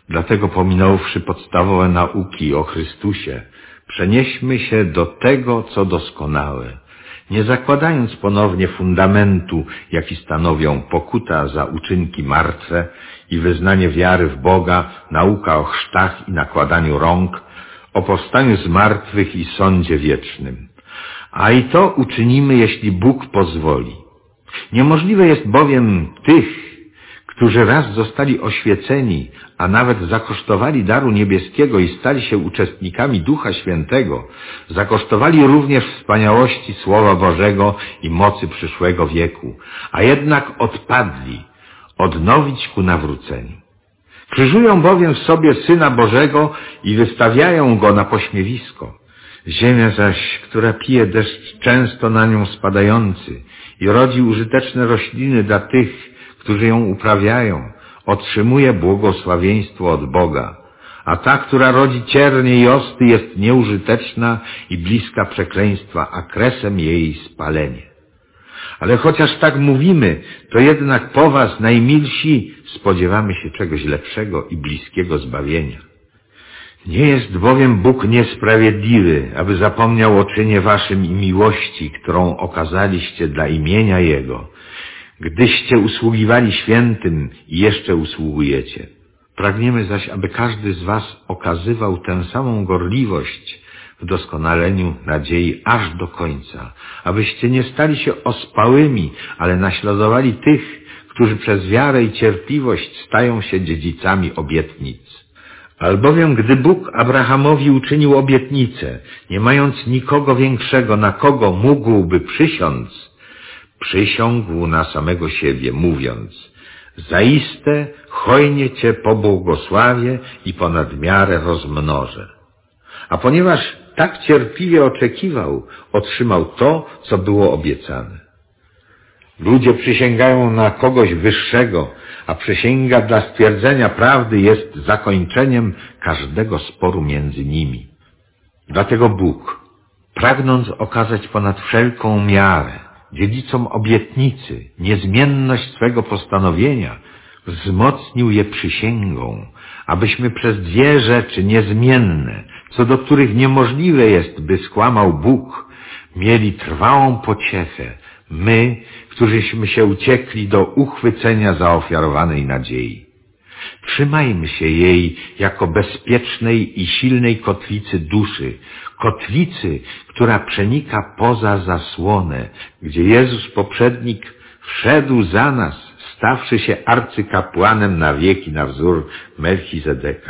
Dlatego pominąwszy podstawowe nauki o Chrystusie, przenieśmy się do tego, co doskonałe, nie zakładając ponownie fundamentu, jaki stanowią pokuta za uczynki martwe i wyznanie wiary w Boga, nauka o chrztach i nakładaniu rąk, o powstaniu z martwych i sądzie wiecznym. A i to uczynimy, jeśli Bóg pozwoli. Niemożliwe jest bowiem tych, którzy raz zostali oświeceni, a nawet zakosztowali daru niebieskiego i stali się uczestnikami Ducha Świętego, zakosztowali również wspaniałości Słowa Bożego i mocy przyszłego wieku, a jednak odpadli, odnowić ku nawróceniu. Krzyżują bowiem w sobie Syna Bożego i wystawiają Go na pośmiewisko. Ziemia zaś, która pije deszcz często na nią spadający i rodzi użyteczne rośliny dla tych, którzy ją uprawiają, otrzymuje błogosławieństwo od Boga, a ta, która rodzi ciernie i osty, jest nieużyteczna i bliska przekleństwa, a kresem jej spalenie. Ale chociaż tak mówimy, to jednak po was, najmilsi, spodziewamy się czegoś lepszego i bliskiego zbawienia. Nie jest bowiem Bóg niesprawiedliwy, aby zapomniał o czynie waszym i miłości, którą okazaliście dla imienia Jego, gdyście usługiwali świętym i jeszcze usługujecie. Pragniemy zaś, aby każdy z was okazywał tę samą gorliwość w doskonaleniu nadziei aż do końca, abyście nie stali się ospałymi, ale naśladowali tych, którzy przez wiarę i cierpliwość stają się dziedzicami obietnic. Albowiem gdy Bóg Abrahamowi uczynił obietnicę, nie mając nikogo większego, na kogo mógłby przysiąc, przysiągł na samego siebie, mówiąc: zaiste hojnie Cię pobłogosławię i ponad miarę rozmnożę. A ponieważ tak cierpliwie oczekiwał, otrzymał to, co było obiecane. Ludzie przysięgają na kogoś wyższego, a przysięga dla stwierdzenia prawdy jest zakończeniem każdego sporu między nimi. Dlatego Bóg, pragnąc okazać ponad wszelką miarę dziedzicom obietnicy niezmienność swego postanowienia, wzmocnił je przysięgą, abyśmy przez dwie rzeczy niezmienne, co do których niemożliwe jest, by skłamał Bóg, mieli trwałą pociechę, my, którzyśmy się uciekli do uchwycenia zaofiarowanej nadziei. Trzymajmy się jej jako bezpiecznej i silnej kotwicy duszy, kotwicy, która przenika poza zasłonę, gdzie Jezus poprzednik wszedł za nas, stawszy się arcykapłanem na wieki na wzór Melchizedeka.